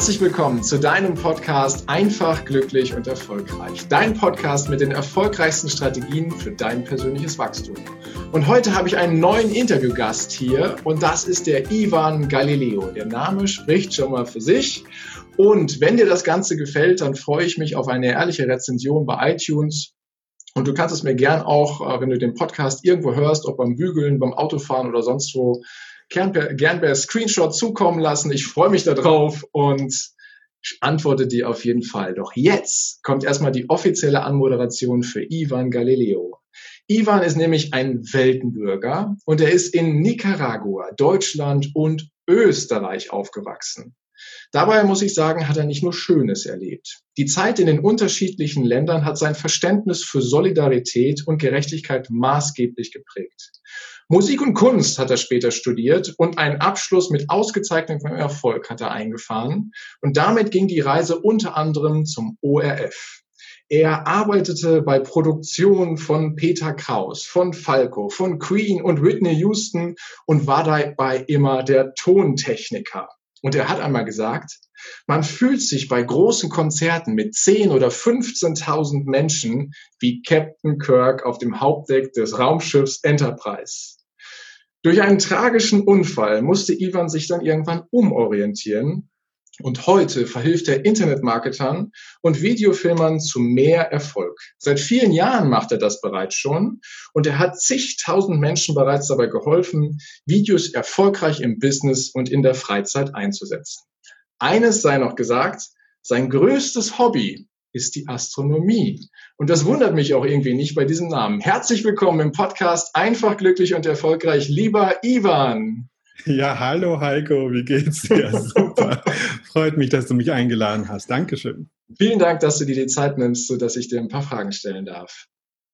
Herzlich willkommen zu deinem Podcast Einfach, glücklich und erfolgreich. Dein Podcast mit den erfolgreichsten Strategien für dein persönliches Wachstum. Und heute habe ich einen neuen Interviewgast hier und das ist der Ivan Galileo. Der Name spricht schon mal für sich. Und wenn dir das Ganze gefällt, dann freue ich mich auf eine ehrliche Rezension bei iTunes. Und du kannst es mir gern auch, wenn du den Podcast irgendwo hörst, ob beim Bügeln, beim Autofahren oder sonst wo, gern per Screenshot zukommen lassen. Ich freue mich darauf und antworte dir auf jeden Fall. Doch jetzt kommt erstmal die offizielle Anmoderation für Ivan Galileo. Ivan ist nämlich ein Weltenbürger und er ist in Nicaragua, Deutschland und Österreich aufgewachsen. Dabei muss ich sagen, hat er nicht nur Schönes erlebt. Die Zeit in den unterschiedlichen Ländern hat sein Verständnis für Solidarität und Gerechtigkeit maßgeblich geprägt. Musik und Kunst hat er später studiert und einen Abschluss mit ausgezeichnetem Erfolg hat er eingefahren. Und damit ging die Reise unter anderem zum ORF. Er arbeitete bei Produktionen von Peter Kraus, von Falco, von Queen und Whitney Houston und war dabei immer der Tontechniker. Und er hat einmal gesagt, man fühlt sich bei großen Konzerten mit 10.000 oder 15.000 Menschen wie Captain Kirk auf dem Hauptdeck des Raumschiffs Enterprise. Durch einen tragischen Unfall musste Ivan sich dann irgendwann umorientieren und heute verhilft er Internetmarketern und Videofilmern zu mehr Erfolg. Seit vielen Jahren macht er das bereits schon und er hat zigtausend Menschen bereits dabei geholfen, Videos erfolgreich im Business und in der Freizeit einzusetzen. Eines sei noch gesagt, sein größtes Hobby ist die Astronomie. Und das wundert mich auch irgendwie nicht bei diesem Namen. Herzlich willkommen im Podcast Einfach, glücklich und erfolgreich, lieber Ivan. Ja, hallo Heiko, wie geht's dir? Super. Freut mich, dass du mich eingeladen hast. Dankeschön. Vielen Dank, dass du dir die Zeit nimmst, sodass ich dir ein paar Fragen stellen darf.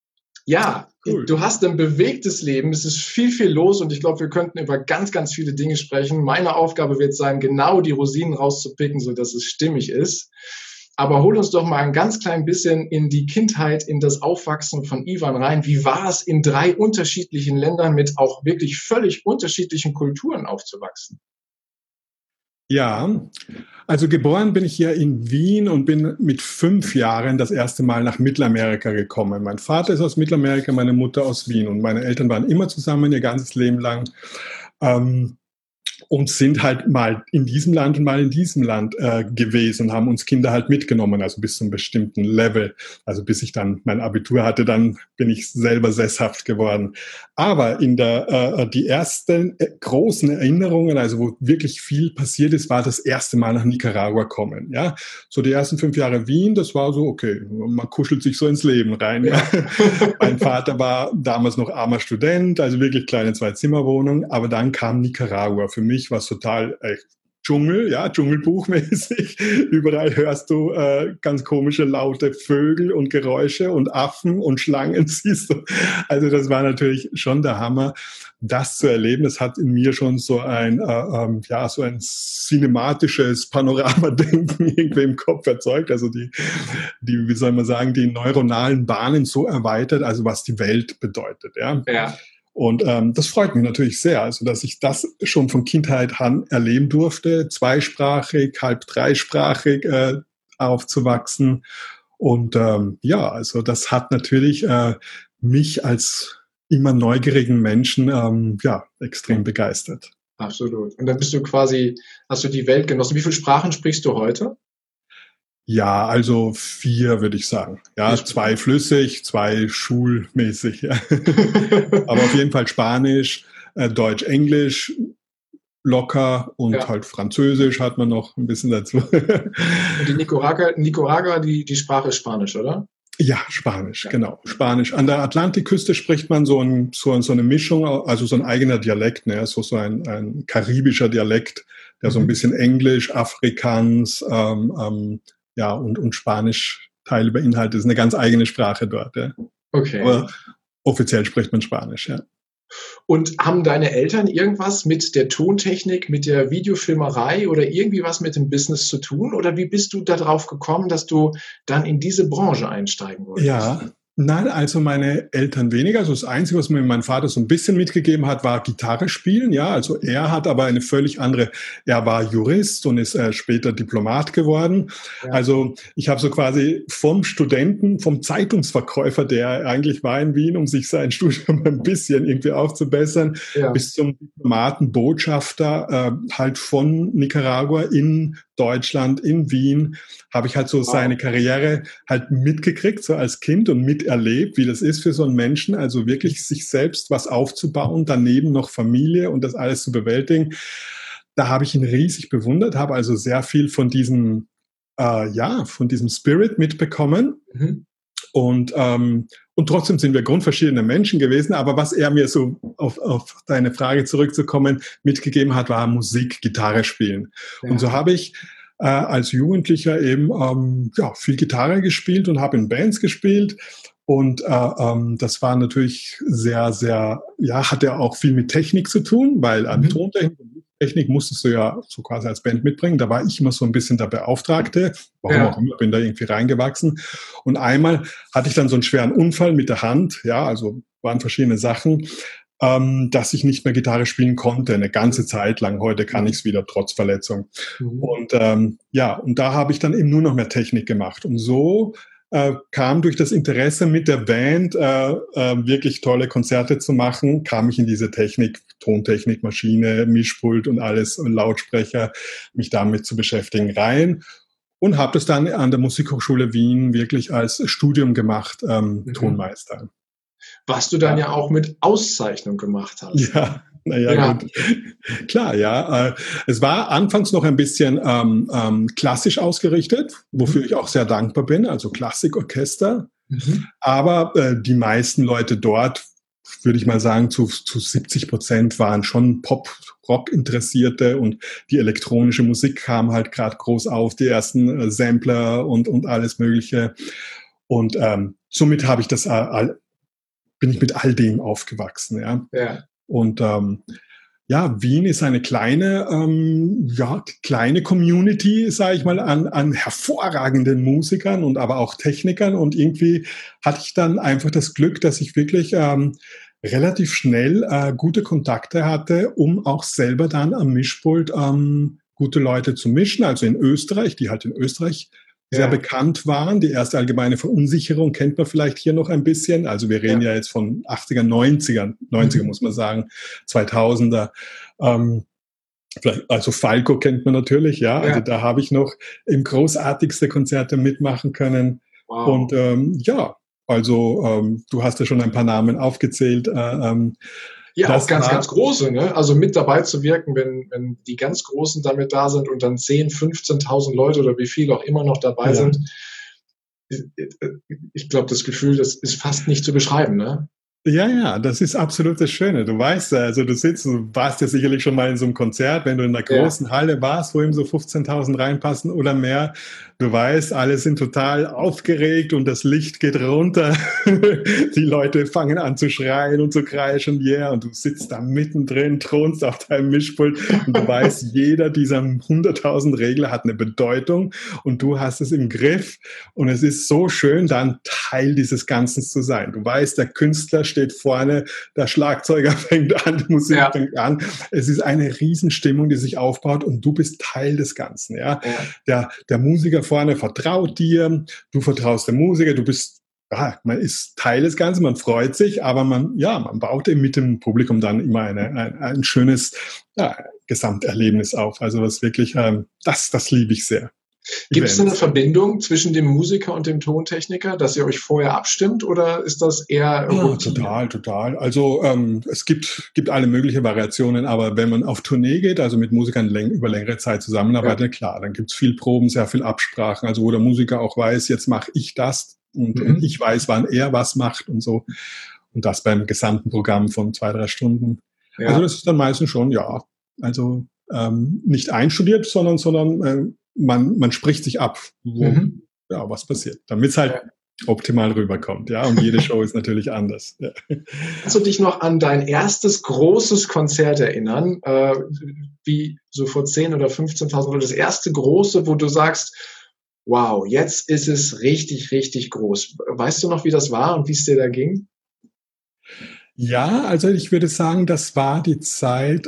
Ja, cool. Du hast ein bewegtes Leben, es ist viel los und ich glaube, wir könnten über ganz viele Dinge sprechen. Meine Aufgabe wird sein, genau die Rosinen rauszupicken, sodass es stimmig ist. Aber hol uns doch mal ein ganz klein bisschen in die Kindheit, in das Aufwachsen von Ivan rein. Wie war es, in 3 unterschiedlichen Ländern mit auch wirklich völlig unterschiedlichen Kulturen aufzuwachsen? Ja, also geboren bin ich hier in Wien und bin mit 5 Jahren das erste Mal nach Mittelamerika gekommen. Mein Vater ist aus Mittelamerika, meine Mutter aus Wien und meine Eltern waren immer zusammen ihr ganzes Leben lang. Und sind halt mal in diesem Land und mal in diesem Land gewesen und haben uns Kinder halt mitgenommen, also bis zu einem bestimmten Level. Also bis ich dann mein Abitur hatte, dann bin ich selber sesshaft geworden. Aber die ersten großen Erinnerungen, also wo wirklich viel passiert ist, war das erste Mal nach Nicaragua kommen. Ja, so die ersten 5 Jahre Wien, das war so, okay, man kuschelt sich so ins Leben rein. Ja. Mein Vater war damals noch armer Student, also wirklich kleine 2-Zimmer-Wohnung, aber dann kam Nicaragua. Für mich war es total Dschungel, ja, Dschungelbuchmäßig. Überall hörst du ganz komische, laute Vögel und Geräusche und Affen und Schlangen siehst du. Also das war natürlich schon der Hammer, das zu erleben. Das hat in mir schon so ein cinematisches Panoramadenken irgendwie im Kopf erzeugt. Also die, wie soll man sagen, die neuronalen Bahnen so erweitert, also was die Welt bedeutet, ja. Ja. Und das freut mich natürlich sehr, also dass ich das schon von Kindheit an erleben durfte, zweisprachig, halb dreisprachig aufzuwachsen. Und also das hat natürlich mich als immer neugierigen Menschen extrem begeistert. Absolut. Und dann hast du die Welt genossen. Wie viele Sprachen sprichst du heute? Ja, also 4 würde ich sagen. Ja, 2 flüssig, 2 schulmäßig. Ja. Aber auf jeden Fall Spanisch, Deutsch, Englisch locker und halt Französisch hat man noch ein bisschen dazu. Und die Nicaragua, die Sprache ist Spanisch, oder? Ja, Spanisch, genau. Spanisch. An der Atlantikküste spricht man so eine Mischung, also so ein eigener Dialekt, ne? So ein karibischer Dialekt, der so ein bisschen Englisch, Afrikaans, und Spanisch Teile beinhaltet. Das ist eine ganz eigene Sprache dort. Ja. Okay. Aber offiziell spricht man Spanisch, ja. Und haben deine Eltern irgendwas mit der Tontechnik, mit der Videofilmerei oder irgendwie was mit dem Business zu tun? Oder wie bist du darauf gekommen, dass du dann in diese Branche einsteigen wolltest? Ja, Nein, also meine Eltern weniger. Also das Einzige, was mir mein Vater so ein bisschen mitgegeben hat, war Gitarre spielen. Ja, also er hat aber eine völlig andere. Er war Jurist und ist später Diplomat geworden. Ja. Also ich habe so quasi vom Studenten, vom Zeitungsverkäufer, der eigentlich war in Wien, um sich sein Studium ein bisschen irgendwie aufzubessern, Ja. bis zum Diplomaten, Botschafter, halt von Nicaragua in Deutschland, in Wien, habe ich halt so seine Karriere halt mitgekriegt, so als Kind und miterlebt, wie das ist für so einen Menschen, also wirklich sich selbst was aufzubauen, daneben noch Familie und das alles zu bewältigen. Da habe ich ihn riesig bewundert, habe also sehr viel von diesem, von diesem Spirit mitbekommen. Mhm. Und trotzdem sind wir grundverschiedene Menschen gewesen. Aber was er mir so auf deine Frage zurückzukommen mitgegeben hat, war Musik, Gitarre spielen. Ja. Und so habe ich als Jugendlicher eben viel Gitarre gespielt und habe in Bands gespielt. Und das war natürlich sehr, sehr, hat ja auch viel mit Technik zu tun, weil Tontechnik und Technik musstest du ja so quasi als Band mitbringen. Da war ich immer so ein bisschen der Beauftragte. Warum auch immer, bin da irgendwie reingewachsen. Und einmal hatte ich dann so einen schweren Unfall mit der Hand. Ja, also waren verschiedene Sachen, dass ich nicht mehr Gitarre spielen konnte, eine ganze Zeit lang. Heute kann ich es wieder, trotz Verletzung. Und und da habe ich dann eben nur noch mehr Technik gemacht. Und so kam durch das Interesse mit der Band wirklich tolle Konzerte zu machen, kam ich in diese Technik, Tontechnik, Maschine, Mischpult und alles, und Lautsprecher, mich damit zu beschäftigen, rein. Und habe das dann an der Musikhochschule Wien wirklich als Studium gemacht, Tonmeister. Was du dann ja auch mit Auszeichnung gemacht hast. Ja, naja, gut. Klar, ja. Es war anfangs noch ein bisschen klassisch ausgerichtet, wofür ich auch sehr dankbar bin, also Klassikorchester. Aber die meisten Leute dort, würde ich mal sagen, zu 70% waren schon Pop-Rock-Interessierte und die elektronische Musik kam halt gerade groß auf, die ersten Sampler und alles Mögliche. Und somit habe ich bin ich mit all dem aufgewachsen, ja. Und Wien ist eine kleine Community, sage ich mal, an hervorragenden Musikern und aber auch Technikern. Und irgendwie hatte ich dann einfach das Glück, dass ich wirklich relativ schnell gute Kontakte hatte, um auch selber dann am Mischpult gute Leute zu mischen. Also in Österreich, die halt in Österreich sehr bekannt waren. Die erste allgemeine Verunsicherung kennt man vielleicht hier noch ein bisschen. Also wir reden ja jetzt von 80er, 90er muss man sagen, 2000er. Also Falco kennt man natürlich, ja. Also da habe ich noch im großartigste Konzerte mitmachen können. Wow. Und du hast ja schon ein paar Namen aufgezählt. Auch ganz große, ne? Also mit dabei zu wirken, wenn die ganz Großen damit da sind und dann 10.000, 15.000 Leute oder wie viel auch immer noch dabei sind. Ich glaube, das Gefühl, das ist fast nicht zu beschreiben, ne? Ja, das ist absolut das Schöne. Du weißt, also du warst ja sicherlich schon mal in so einem Konzert, wenn du in einer großen Halle warst, wo eben so 15.000 reinpassen oder mehr. Du weißt, alle sind total aufgeregt und das Licht geht runter. Die Leute fangen an zu schreien und zu kreischen, und du sitzt da mittendrin, thronst auf deinem Mischpult und du weißt, jeder dieser 100.000 Regler hat eine Bedeutung und du hast es im Griff und es ist so schön, dann Teil dieses Ganzen zu sein. Du weißt, der Künstler steht vorne, der Schlagzeuger fängt an, die Musik fängt an. Es ist eine Riesenstimmung, die sich aufbaut und du bist Teil des Ganzen. Ja? Der Musiker vorne vertraut dir, du vertraust dem Musiker, du bist, man ist Teil des Ganzen, man freut sich, aber man baut eben mit dem Publikum dann immer ein schönes Gesamterlebnis auf. Also was wirklich, das liebe ich sehr. Gibt es eine Verbindung zwischen dem Musiker und dem Tontechniker, dass ihr euch vorher abstimmt oder ist das eher total. Also es gibt alle möglichen Variationen, aber wenn man auf Tournee geht, also mit Musikern über längere Zeit zusammenarbeitet, klar, dann gibt es viel Proben, sehr viel Absprachen, also wo der Musiker auch weiß, jetzt mache ich das und ich weiß, wann er was macht und so. Und das beim gesamten Programm von 2-3 Stunden. Also das ist dann meistens schon, also nicht einstudiert, sondern man spricht sich ab, was passiert, damit es halt optimal rüberkommt. Ja, und jede Show ist natürlich anders. Ja. Kannst du dich noch an dein erstes großes Konzert erinnern, wie so vor 10.000 oder 15.000 oder das erste große, wo du sagst, wow, jetzt ist es richtig, richtig groß. Weißt du noch, wie das war und wie es dir da ging? Ja, also ich würde sagen, das war die Zeit,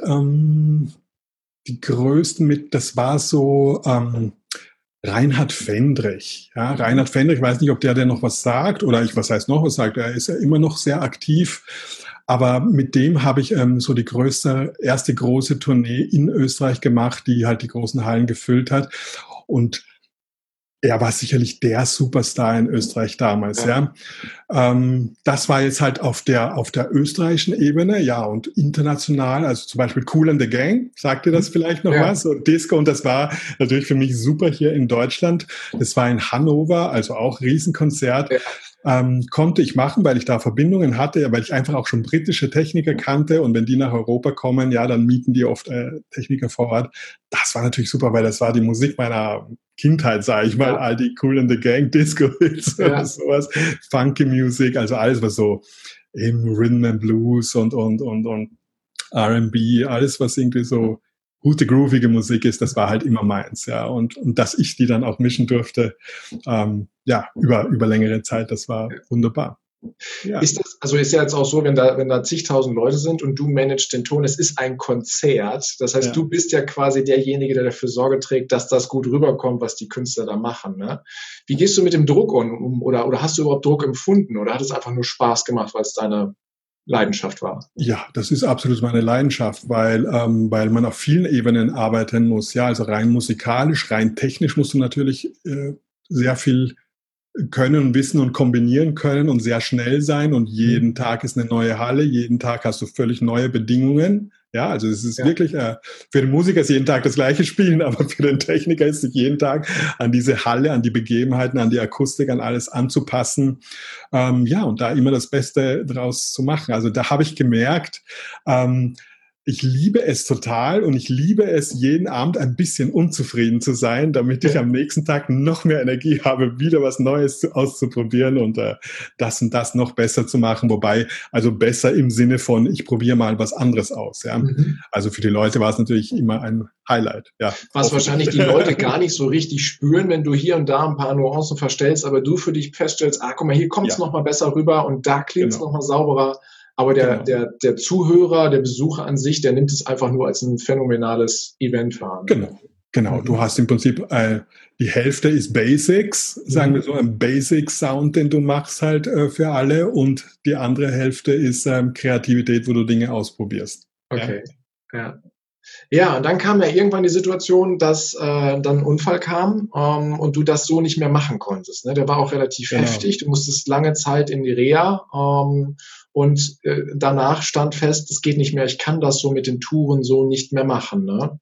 die größten das war so Reinhard Fendrich. Ja, Reinhard Fendrich, ich weiß nicht, ob der noch was sagt oder was heißt noch was sagt. Er ist ja immer noch sehr aktiv. Aber mit dem habe ich so die erste große Tournee in Österreich gemacht, die halt die großen Hallen gefüllt hat. Und er war sicherlich der Superstar in Österreich damals, Ja, ja. Das war jetzt halt auf der österreichischen Ebene, ja, und international, also zum Beispiel Kool and the Gang, sagt ihr das vielleicht noch ja, was? Und Disco, und das war natürlich für mich super hier in Deutschland. Das war in Hannover, also auch Riesenkonzert. ja, Konnte ich machen, weil ich da Verbindungen hatte, weil ich einfach auch schon britische Techniker kannte, und wenn die nach Europa kommen, ja, dann mieten die oft Techniker vor Ort. Das war natürlich super, weil das war die Musik meiner Kindheit, sage ich mal, ja, all die Cool in the Gang, Disco-Hits oder ja. sowas, Funky Music, also alles, was so eben Rhythm and Blues und R&B, alles, was irgendwie so gute, groovige Musik ist, das war halt immer meins, ja. Und dass ich die dann auch mischen durfte, ja, über längere Zeit, das war wunderbar. Ja, Ist das, also ist ja jetzt auch so, wenn da zigtausend Leute sind und du managst den Ton, es ist ein Konzert. Das heißt, ja. du bist ja quasi derjenige, der dafür Sorge trägt, dass das gut rüberkommt, was die Künstler da machen. Ne? Wie gehst du mit dem Druck um? Oder hast du überhaupt Druck empfunden? Oder hat es einfach nur Spaß gemacht, weil es deine Leidenschaft war? Ja, das ist absolut meine Leidenschaft, weil man auf vielen Ebenen arbeiten muss. Ja, also rein musikalisch, rein technisch musst du natürlich sehr viel können und wissen und kombinieren können und sehr schnell sein, und jeden Tag ist eine neue Halle, jeden Tag hast du völlig neue Bedingungen. Ja, also es ist Ja. wirklich, für den Musiker ist jeden Tag das gleiche Spielen, aber für den Techniker ist sich jeden Tag an diese Halle, an die Begebenheiten, an die Akustik, an alles anzupassen. Ja, und da immer das Beste draus zu machen. Also da habe ich gemerkt, ich liebe es total, und ich liebe es, jeden Abend ein bisschen unzufrieden zu sein, damit ich am nächsten Tag noch mehr Energie habe, wieder was Neues auszuprobieren und das und das noch besser zu machen. Wobei, also besser im Sinne von, ich probiere mal was anderes aus. Ja. Mhm. Also für die Leute war es natürlich immer ein Highlight. Ja, Was wahrscheinlich die Leute gar nicht so richtig spüren, wenn du hier und da ein paar Nuancen verstellst, aber du für dich feststellst, guck mal, hier kommt es Ja, nochmal besser rüber und da klingt es genau, nochmal sauberer. Aber der, genau. der, der Zuhörer, der Besucher an sich, der nimmt es einfach nur als ein phänomenales Event wahr. Ne? Genau, genau. Du Mhm. hast im Prinzip die Hälfte ist Basics, sagen wir Mhm. so, ein Basic-Sound, den du machst halt für alle, und die andere Hälfte ist Kreativität, wo du Dinge ausprobierst. Ja, Okay. Ja. Ja, und dann kam ja irgendwann die Situation, dass dann ein Unfall kam und du das so nicht mehr machen konntest. Ne? Der war auch relativ genau. heftig. Du musstest lange Zeit in die Reha und danach stand fest, es geht nicht mehr. Ich kann das so mit den Touren so nicht mehr machen. Ne?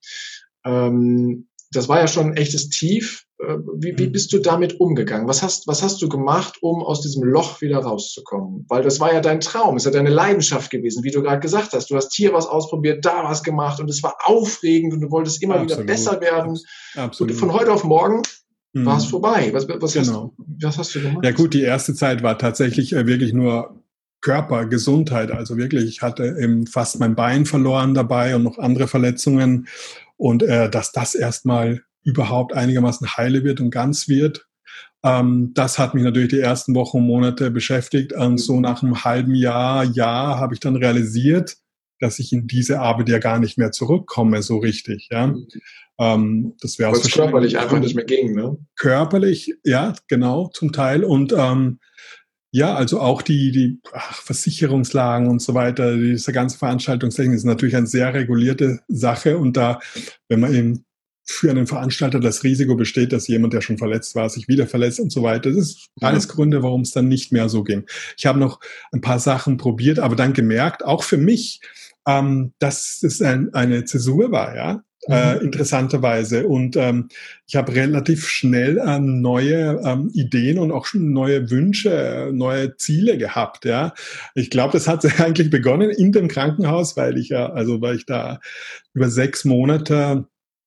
Das war ja schon ein echtes Tief. Wie Mhm. bist du damit umgegangen? Was hast du gemacht, um aus diesem Loch wieder rauszukommen? Weil das war ja dein Traum, es ist ja deine Leidenschaft gewesen, wie du gerade gesagt hast. Du hast hier was ausprobiert, da was gemacht und es war aufregend und du wolltest immer wieder Absolut, besser werden. Und von absolut. heute auf morgen war es Mhm. vorbei. Genau. Was hast du Ja gemacht? gut, die erste Zeit war tatsächlich wirklich nur Körper, Gesundheit. Also wirklich, ich hatte eben fast mein Bein verloren dabei und noch andere Verletzungen. Und dass das erstmal überhaupt einigermaßen heile wird und ganz wird, das hat mich natürlich die ersten Wochen und Monate beschäftigt. Und so nach einem halben Jahr habe ich dann realisiert, dass ich in diese Arbeit ja gar nicht mehr zurückkomme so richtig. Ja, das wäre Weil aus es verschiedenen körperlich einfach nicht Gründen. mehr ging, ne? Körperlich, ja, genau, zum Teil. Und ja, also auch die Versicherungslagen und so weiter, diese ganze Veranstaltungstechnik ist natürlich eine sehr regulierte Sache. Und da, wenn man eben für einen Veranstalter das Risiko besteht, dass jemand, der schon verletzt war, sich wieder verletzt und so weiter, das ist Ja. alles Gründe, warum es dann nicht mehr so ging. Ich habe noch ein paar Sachen probiert, aber dann gemerkt, auch für mich, dass es eine Zäsur war, ja. Mhm. Interessanterweise. Und ich habe relativ schnell neue Ideen und auch schon neue Wünsche, neue Ziele gehabt. Ja, ich glaube, das hat eigentlich begonnen in dem Krankenhaus, weil ich da über 6 Monate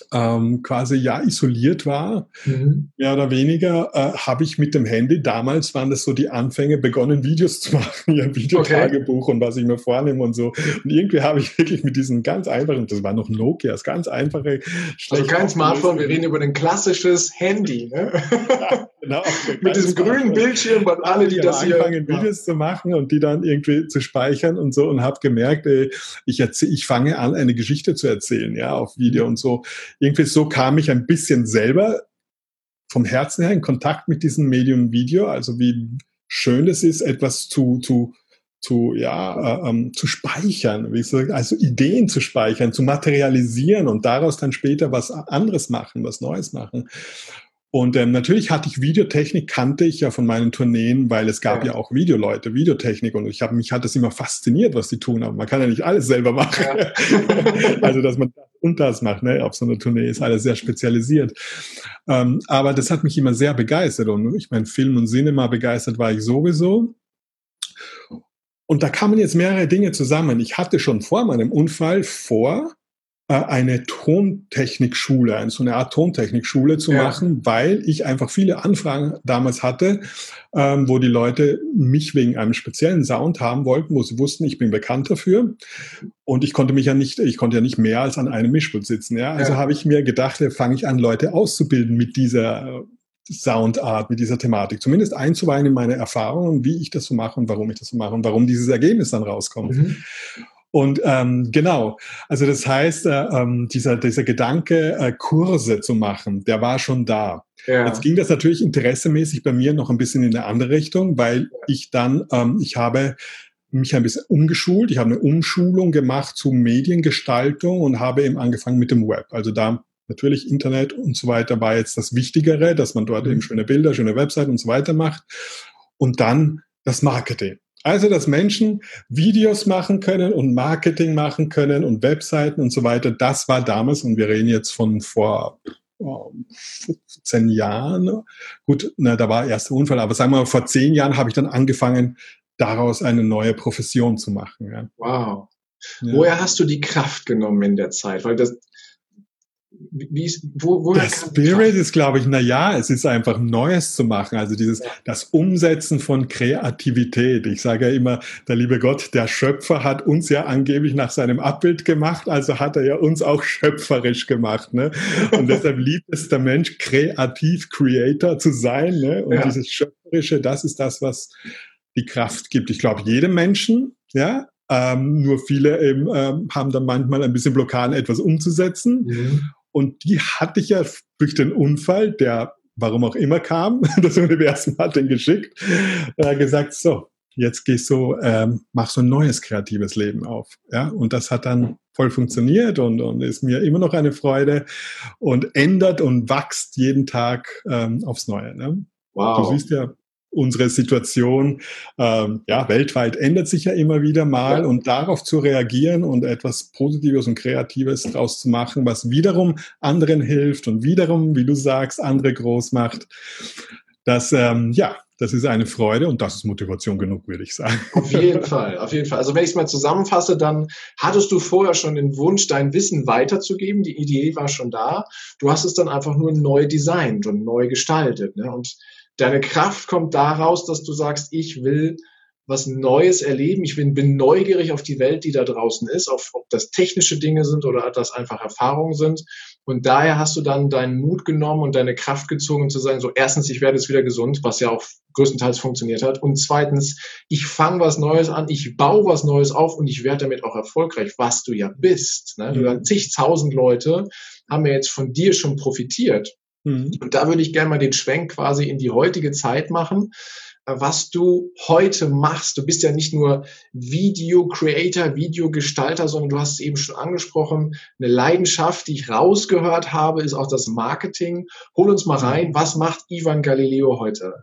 quasi isoliert war, mehr oder weniger, habe ich mit dem Handy, damals waren das so die Anfänge, begonnen Videos zu machen, ja, Videotagebuch und was ich mir vornehme und so. Und irgendwie habe ich wirklich mit diesen ganz einfachen, das war noch Nokia, das ganz einfache, also kein Smartphone, wir reden über ein klassisches Handy, ne? Ja, genau. Mit diesem grünen Bildschirm, weil alle, die das hier anfangen, Videos zu machen und die dann irgendwie zu speichern und so, und habe gemerkt, ich fange an, eine Geschichte zu erzählen, ja, auf Video und so. Irgendwie so kam ich ein bisschen selber vom Herzen her in Kontakt mit diesem Medium Video, also wie schön es ist, etwas zu speichern, also Ideen zu speichern, zu materialisieren und daraus dann später was anderes machen, was Neues machen. Und natürlich hatte ich Videotechnik, kannte ich ja von meinen Tourneen, weil es gab ja auch Videoleute, Videotechnik, und mich hat das immer fasziniert, was die tun, aber man kann ja nicht alles selber machen. Ja. Also, dass man das und das macht, ne? Auf so einer Tournee ist alles sehr spezialisiert. Aber das hat mich immer sehr begeistert, und ich meine, Film und Cinema begeistert war ich sowieso. Und da kamen jetzt mehrere Dinge zusammen. Ich hatte schon vor meinem Unfall eine Tontechnikschule, so eine Art Tontechnikschule zu machen, weil ich einfach viele Anfragen damals hatte, wo die Leute mich wegen einem speziellen Sound haben wollten, wo sie wussten, ich bin bekannt dafür. Und ich konnte ja nicht mehr als an einem Mischpult sitzen. Ja? Also habe ich mir gedacht, fange ich an, Leute auszubilden mit dieser Soundart, mit dieser Thematik. Zumindest einzuweihen in meine Erfahrungen, wie ich das so mache und warum ich das so mache und warum dieses Ergebnis dann rauskommt. Und genau, also das heißt, dieser Gedanke, Kurse zu machen, der war schon da. Ja. Jetzt ging das natürlich interessemäßig bei mir noch ein bisschen in eine andere Richtung, weil ich dann, ich habe mich ein bisschen umgeschult, ich habe eine Umschulung gemacht zu Mediengestaltung und habe eben angefangen mit dem Web. Also da natürlich Internet und so weiter war jetzt das Wichtigere, dass man dort eben schöne Bilder, schöne Webseiten und so weiter macht. Und dann das Marketing. Also, dass Menschen Videos machen können und Marketing machen können und Webseiten und so weiter, das war damals, und wir reden jetzt von vor 15 Jahren. Gut, da war erst der Unfall, aber sagen wir mal, vor 10 Jahren habe ich dann angefangen, daraus eine neue Profession zu machen. Ja. Wow. Ja. Woher hast du die Kraft genommen in der Zeit? Weil das, der Spirit ist, glaube ich, es ist einfach Neues zu machen. Also das Umsetzen von Kreativität. Ich sage ja immer, der liebe Gott, der Schöpfer hat uns ja angeblich nach seinem Abbild gemacht, also hat er ja uns auch schöpferisch gemacht. Ne? Und deshalb liebt es der Mensch, kreativ, Creator zu sein. Ne? Und dieses Schöpferische, das ist das, was die Kraft gibt. Ich glaube, jedem Menschen, ja, nur viele eben, haben dann manchmal ein bisschen Blockaden, etwas umzusetzen. Und die hatte ich ja durch den Unfall, der warum auch immer kam, das Universum hat den geschickt, gesagt, so, jetzt mach so ein neues kreatives Leben auf. Ja? Und das hat dann voll funktioniert und ist mir immer noch eine Freude und ändert und wächst jeden Tag aufs Neue. Ne? Wow. Du siehst ja, unsere Situation weltweit ändert sich ja immer wieder mal, und darauf zu reagieren und etwas Positives und Kreatives draus zu machen, was wiederum anderen hilft und wiederum, wie du sagst, andere groß macht, das ist eine Freude, und das ist Motivation genug, würde ich sagen. Auf jeden Fall, auf jeden Fall. Also wenn ich es mal zusammenfasse, dann hattest du vorher schon den Wunsch, dein Wissen weiterzugeben, die Idee war schon da, du hast es dann einfach nur neu designt und neu gestaltet, ne? Und deine Kraft kommt daraus, dass du sagst, ich will was Neues erleben. Ich bin neugierig auf die Welt, die da draußen ist, ob das technische Dinge sind oder ob das einfach Erfahrungen sind. Und daher hast du dann deinen Mut genommen und deine Kraft gezogen, zu sagen, so erstens, ich werde jetzt wieder gesund, was ja auch größtenteils funktioniert hat. Und zweitens, ich fange was Neues an, ich baue was Neues auf und ich werde damit auch erfolgreich, was du ja bist. Ne? Du hast zigtausend Leute, haben ja jetzt von dir schon profitiert. Und da würde ich gerne mal den Schwenk quasi in die heutige Zeit machen, was du heute machst. Du bist ja nicht nur Video-Creator, Videogestalter, sondern du hast es eben schon angesprochen, eine Leidenschaft, die ich rausgehört habe, ist auch das Marketing. Hol uns mal rein, was macht Ivan Galileo heute?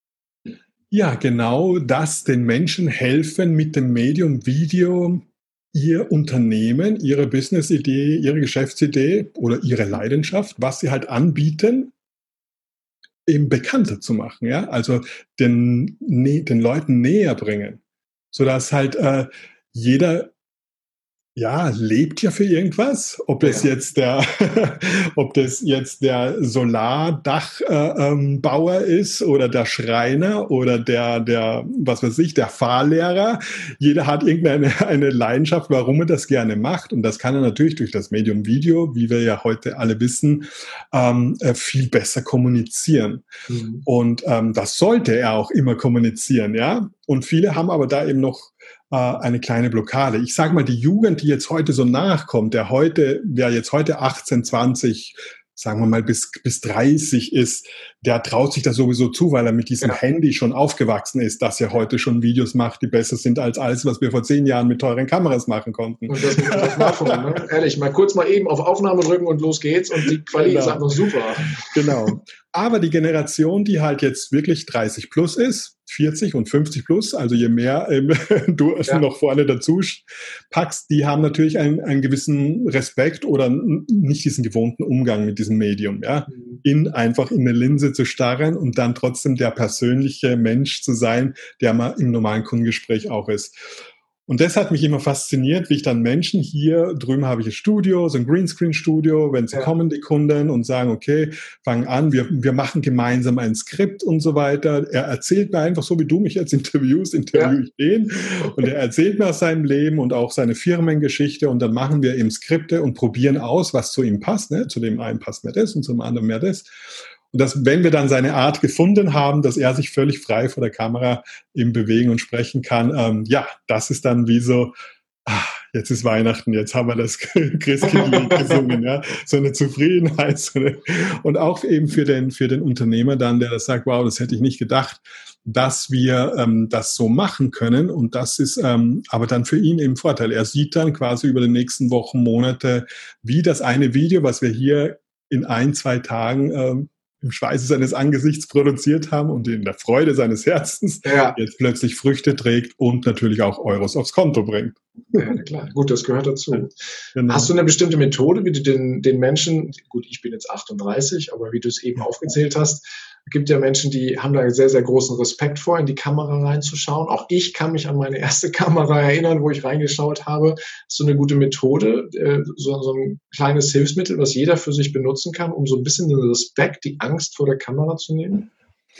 Ja, genau das, den Menschen helfen mit dem Medium Video, ihr Unternehmen, ihre Business-Idee, ihre Geschäftsidee oder ihre Leidenschaft, was sie halt anbieten, eben bekannter zu machen, ja, also den Leuten näher bringen, sodass halt jeder ja, lebt ja für irgendwas. Ob das jetzt ob das jetzt der Solardachbauer ist oder der Schreiner oder was weiß ich, der Fahrlehrer. Jeder hat eine Leidenschaft, warum er das gerne macht. Und das kann er natürlich durch das Medium Video, wie wir ja heute alle wissen, viel besser kommunizieren. Mhm. Und das sollte er auch immer kommunizieren, ja. Und viele haben aber da eben noch eine kleine Blockade. Ich sage mal, die Jugend, die jetzt heute so nachkommt, wer jetzt heute 18, 20, sagen wir mal bis 30 ist, der traut sich das sowieso zu, weil er mit diesem Handy schon aufgewachsen ist, dass er heute schon Videos macht, die besser sind als alles, was wir vor 10 Jahren mit teuren Kameras machen konnten. Und das mit dem Smartphone, ne? Ehrlich, mal kurz mal eben auf Aufnahme drücken und los geht's und die Qualität ist einfach super. Genau. Aber die Generation, die halt jetzt wirklich 30 plus ist, 40 und 50 plus, also je mehr du noch vorne dazu packst, die haben natürlich einen gewissen Respekt oder nicht diesen gewohnten Umgang mit diesem Medium, ja, einfach in eine Linse zu starren und dann trotzdem der persönliche Mensch zu sein, der man im normalen Kundengespräch auch ist. Und das hat mich immer fasziniert, wie ich dann Menschen hier drüben habe ich ein Studio, so ein Greenscreen-Studio, wenn sie kommen, die Kunden, und sagen, okay, fangen an, wir machen gemeinsam ein Skript und so weiter. Er erzählt mir einfach, so wie du mich jetzt interview ich den. Und er erzählt mir aus seinem Leben und auch seine Firmengeschichte, und dann machen wir eben Skripte und probieren aus, was zu ihm passt. Ne? Zu dem einen passt mehr das und zum anderen mehr das. Und wenn wir dann seine Art gefunden haben, dass er sich völlig frei vor der Kamera eben bewegen und sprechen kann, das ist dann wie so, jetzt ist Weihnachten, jetzt haben wir das Christkindlied gesungen, ja, so eine Zufriedenheit. Und auch eben für den Unternehmer dann, der das sagt, wow, das hätte ich nicht gedacht, dass wir das so machen können. Und das ist aber dann für ihn eben Vorteil. Er sieht dann quasi über die nächsten Wochen, Monate, wie das eine Video, was wir hier in 1-2 Tagen im Schweiße seines Angesichts produziert haben und in der Freude seines Herzens jetzt plötzlich Früchte trägt und natürlich auch Euros aufs Konto bringt. Ja, klar. Gut, das gehört dazu. Genau. Hast du eine bestimmte Methode, wie du den Menschen, gut, ich bin jetzt 38, aber wie du es eben aufgezählt hast, es gibt ja Menschen, die haben da sehr, sehr großen Respekt vor, in die Kamera reinzuschauen. Auch ich kann mich an meine erste Kamera erinnern, wo ich reingeschaut habe. Hast du eine gute Methode, so ein kleines Hilfsmittel, was jeder für sich benutzen kann, um so ein bisschen den Respekt, die Angst vor der Kamera zu nehmen?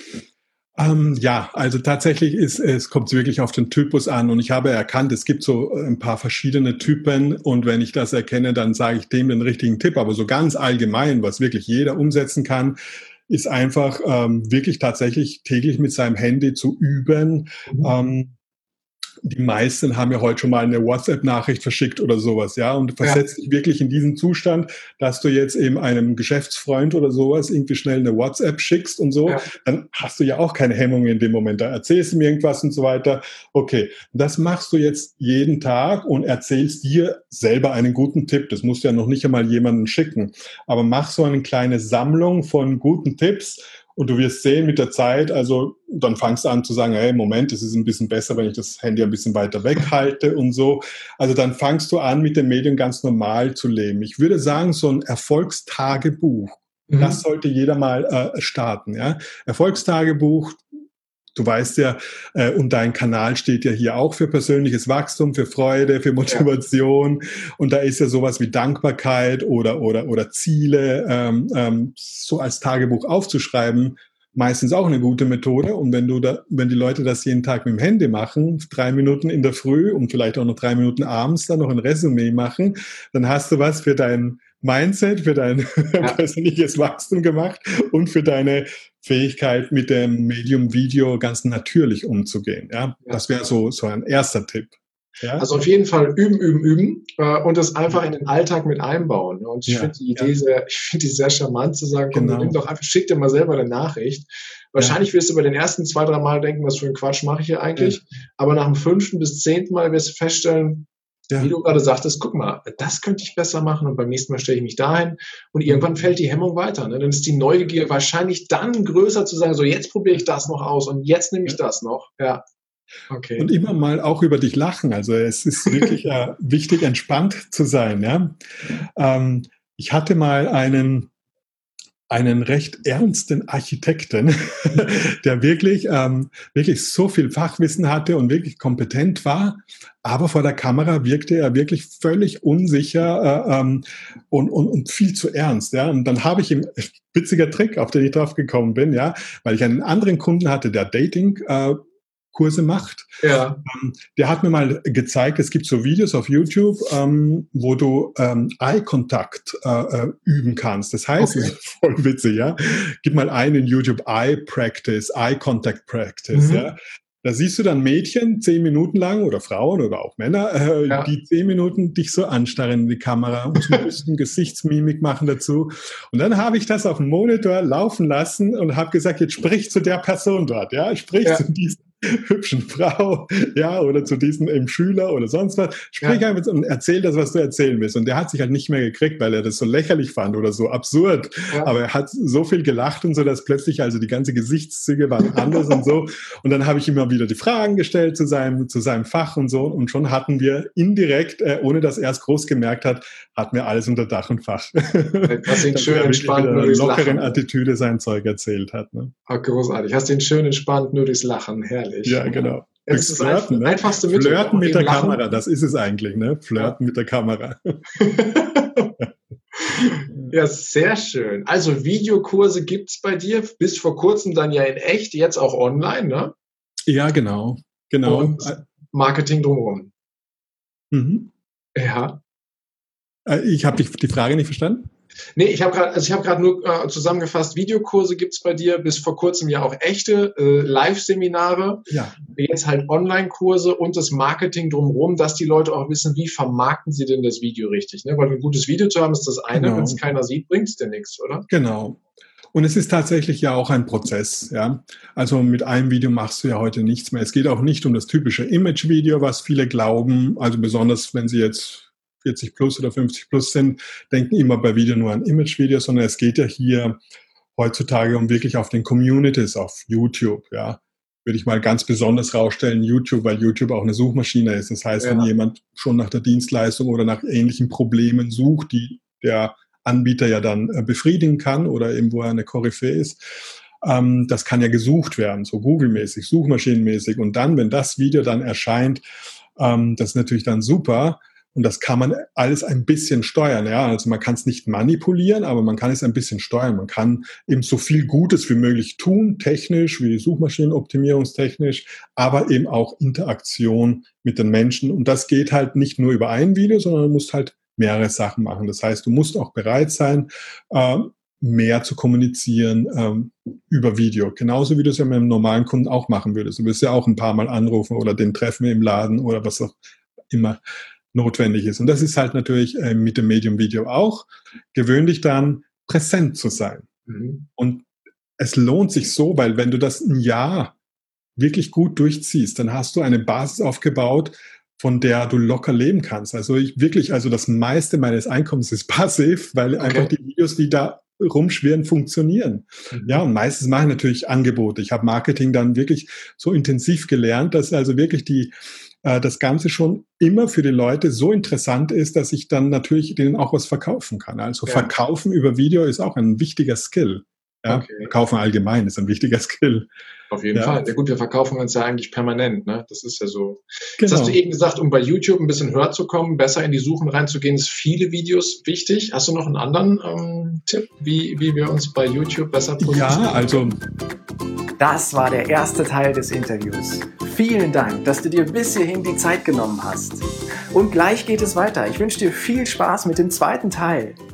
Also tatsächlich kommt es wirklich auf den Typus an, und ich habe erkannt, es gibt so ein paar verschiedene Typen, und wenn ich das erkenne, dann sage ich dem den richtigen Tipp. Aber so ganz allgemein, was wirklich jeder umsetzen kann, ist einfach wirklich tatsächlich täglich mit seinem Handy zu üben. Die meisten haben ja heute schon mal eine WhatsApp-Nachricht verschickt oder sowas, ja, und du versetzt dich wirklich in diesen Zustand, dass du jetzt eben einem Geschäftsfreund oder sowas irgendwie schnell eine WhatsApp schickst und so, dann hast du ja auch keine Hemmungen in dem Moment, da erzählst du mir irgendwas und so weiter. Okay, das machst du jetzt jeden Tag und erzählst dir selber einen guten Tipp. Das musst du ja noch nicht einmal jemanden schicken, aber mach so eine kleine Sammlung von guten Tipps. Und du wirst sehen mit der Zeit, also dann fangst du an zu sagen, hey, Moment, es ist ein bisschen besser, wenn ich das Handy ein bisschen weiter weghalte und so. Also dann fangst du an, mit dem Medium ganz normal zu leben. Ich würde sagen, so ein Erfolgstagebuch, das sollte jeder mal starten. Ja? Erfolgstagebuch. Du weißt ja, und dein Kanal steht ja hier auch für persönliches Wachstum, für Freude, für Motivation. Und da ist ja sowas wie Dankbarkeit oder Ziele so als Tagebuch aufzuschreiben, meistens auch eine gute Methode. Und wenn die Leute das jeden Tag mit dem Handy machen, 3 Minuten in der Früh und vielleicht auch noch 3 Minuten abends dann noch ein Resümee machen, dann hast du was für dein Mindset, für dein persönliches Wachstum gemacht und für deine Fähigkeit, mit dem Medium Video ganz natürlich umzugehen. Ja? Das wäre so ein erster Tipp. Ja? Also auf jeden Fall üben und das einfach in den Alltag mit einbauen. Und ich finde die Idee sehr charmant zu sagen, komm, nimm doch einfach, schick dir mal selber eine Nachricht. Wahrscheinlich wirst du bei den ersten 2-3 Mal denken, was für einen Quatsch mache ich hier eigentlich? Aber nach dem 5. bis 10. Mal wirst du feststellen, wie du gerade sagtest, guck mal, das könnte ich besser machen und beim nächsten Mal stelle ich mich dahin und irgendwann fällt die Hemmung weiter. Ne? Dann ist die Neugier wahrscheinlich dann größer zu sagen, so jetzt probiere ich das noch aus und jetzt nehme ich das noch. Ja. Okay. Und immer mal auch über dich lachen. Also es ist wirklich wichtig, entspannt zu sein. Ja? Ich hatte mal einen einen recht ernsten Architekten, der wirklich so viel Fachwissen hatte und wirklich kompetent war, aber vor der Kamera wirkte er wirklich völlig unsicher und viel zu ernst. Ja? Und dann habe ich ihm, witziger Trick, auf den ich drauf gekommen bin, ja, weil ich einen anderen Kunden hatte, der Dating Kurse macht. Ja. Der hat mir mal gezeigt, es gibt so Videos auf YouTube, wo du Eye-Kontakt üben kannst. Das heißt, das ist voll witzig, ja. Gib mal ein in YouTube Eye-Practice, Eye-Contact Practice, ja. Da siehst du dann Mädchen 10 Minuten lang oder Frauen oder auch Männer, die 10 Minuten dich so anstarren in die Kamera und so ein bisschen Gesichtsmimik machen dazu. Und dann habe ich das auf dem Monitor laufen lassen und habe gesagt, jetzt sprich zu der Person dort, ja, sprich zu diesem hübschen Frau, ja, oder zu diesem Schüler oder sonst was. Sprich einfach und erzähl das, was du erzählen willst. Und der hat sich halt nicht mehr gekriegt, weil er das so lächerlich fand oder so absurd. Ja. Aber er hat so viel gelacht und so, dass plötzlich also die ganze Gesichtszüge waren anders und so. Und dann habe ich immer wieder die Fragen gestellt zu seinem Fach und so. Und schon hatten wir indirekt, ohne dass er es groß gemerkt hat, hatten wir alles unter Dach und Fach. Hast ihn schön entspannt nur durchs Lachen. Lockeren Attitüde sein Zeug erzählt hat. Ne? Oh, großartig. Hast ihn schön entspannt nur durchs Lachen. Herrlich. Ja, genau. Das ist Flirten, das einfachste Mittel. Flirten mit der Kamera, das ist es eigentlich, ne? Flirten mit der Kamera. Ja, sehr schön. Also Videokurse gibt es bei dir, bis vor kurzem dann ja in echt, jetzt auch online, ne? Ja, genau. Und Marketing drumherum. Mhm. Ja. Ich habe die Frage nicht verstanden. Nee, ich habe gerade nur zusammengefasst, Videokurse gibt's bei dir, bis vor kurzem ja auch echte Live-Seminare, jetzt halt Online-Kurse und das Marketing drumherum, dass die Leute auch wissen, wie vermarkten sie denn das Video richtig, ne? Weil ein gutes Video zu haben ist das eine, wenn es keiner sieht, bringt's dir nichts, oder? Genau. Und es ist tatsächlich ja auch ein Prozess, ja. Also mit einem Video machst du ja heute nichts mehr. Es geht auch nicht um das typische Image-Video, was viele glauben, also besonders wenn sie jetzt 40 plus oder 50 plus sind, denken immer bei Video nur an Image-Videos, sondern es geht ja hier heutzutage um wirklich auf den Communities auf YouTube, ja. Würde ich mal ganz besonders rausstellen, YouTube, weil YouTube auch eine Suchmaschine ist. Das heißt, wenn jemand schon nach der Dienstleistung oder nach ähnlichen Problemen sucht, die der Anbieter ja dann befriedigen kann oder eben wo er eine Koryphäe ist, das kann ja gesucht werden, so Google-mäßig, Suchmaschinenmäßig. Und dann, wenn das Video dann erscheint, das ist natürlich dann super. Und das kann man alles ein bisschen steuern. Ja? Also man kann es nicht manipulieren, aber man kann es ein bisschen steuern. Man kann eben so viel Gutes wie möglich tun, technisch, wie Suchmaschinenoptimierungstechnisch, aber eben auch Interaktion mit den Menschen. Und das geht halt nicht nur über ein Video, sondern du musst halt mehrere Sachen machen. Das heißt, du musst auch bereit sein, mehr zu kommunizieren über Video. Genauso wie du es ja mit einem normalen Kunden auch machen würdest. Du wirst ja auch ein paar Mal anrufen oder den treffen im Laden oder was auch immer notwendig ist. Und das ist halt natürlich mit dem Medium Video auch. Gewöhn dich dann, präsent zu sein. Und es lohnt sich so, weil wenn du das ein Jahr wirklich gut durchziehst, dann hast du eine Basis aufgebaut, von der du locker leben kannst. Also das meiste meines Einkommens ist passiv, weil einfach die Videos, die da rumschwirren, funktionieren. Ja, und meistens mache ich natürlich Angebote. Ich habe Marketing dann wirklich so intensiv gelernt, dass also wirklich das Ganze schon immer für die Leute so interessant ist, dass ich dann natürlich denen auch was verkaufen kann. Also Verkaufen über Video ist auch ein wichtiger Skill. Ja? Verkaufen allgemein ist ein wichtiger Skill. Auf jeden Fall. Ja gut, wir verkaufen uns ja eigentlich permanent. Ne? Das ist ja so. Genau. Das hast du eben gesagt, um bei YouTube ein bisschen höher zu kommen, besser in die Suchen reinzugehen, ist viele Videos wichtig. Hast du noch einen anderen Tipp, wie wir uns bei YouTube besser positionieren? Ja, also... Das war der erste Teil des Interviews. Vielen Dank, dass du dir bis hierhin die Zeit genommen hast. Und gleich geht es weiter. Ich wünsche dir viel Spaß mit dem zweiten Teil.